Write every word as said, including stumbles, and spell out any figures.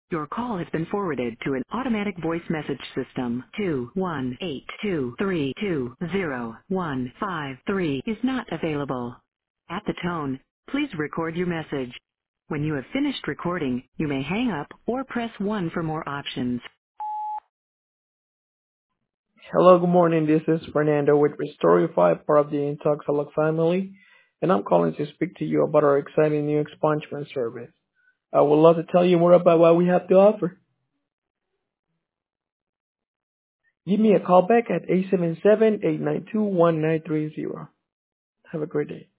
Your call has been forwarded to an automatic voice message system. two one eight two three two zero one five three is not available. At the tone, please record your message. When you have finished recording, you may hang up or press one for more options. Hello, good morning. This is Fernando with Restorify, part of the Intoxalog family, and I'm calling to speak to you about our exciting new expungement service. I would love to tell you more about what we have to offer. Give me a call back at eight seven seven, eight nine two, one nine three zero. Have a great day.